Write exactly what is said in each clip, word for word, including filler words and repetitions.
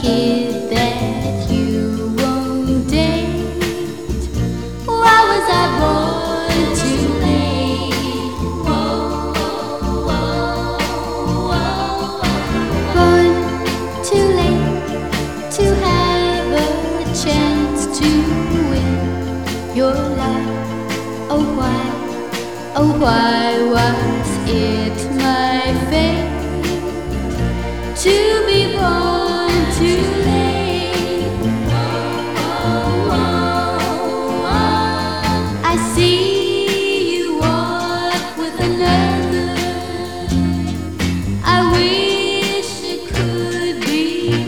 kid that you won't date. Why was I born too late? Whoa, whoa, whoa, whoa. Born too late to have a chance to win your love. Oh why, oh why was it my fate to be born too late? Oh, oh, oh. I see you walk with another. I wish it could be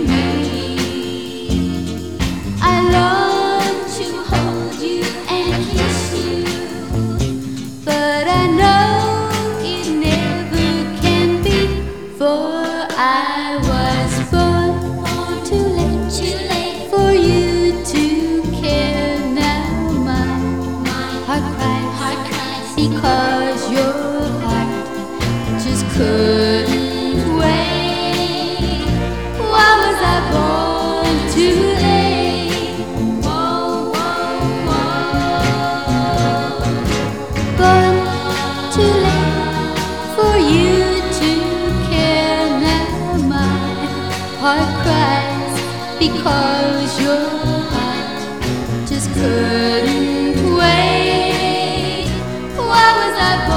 me. I long to hold you and kiss you, but I know it never can be, for I was born too late, too late for you to care. Now my, my heart cries, heart cries because your heart just couldn't wait. Why was I born too late? Whoa, whoa, whoa. Born too late for you to care. Now my heart cries because your heart just couldn't wait. Why was I born